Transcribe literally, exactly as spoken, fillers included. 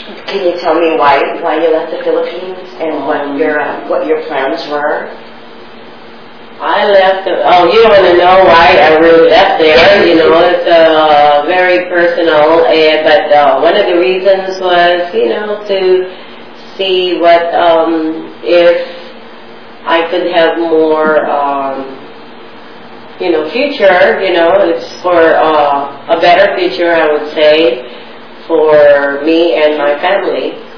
Can you tell me why why you left the Philippines and what your uh, what your plans were? I left. The, oh, you want to know why I really left there? You know, it's uh, very personal. Uh, but uh, one of the reasons was, you know, to see what um, if I could have more, um, you know, future. You know, it's for uh, a better future, I would say, for me and my family.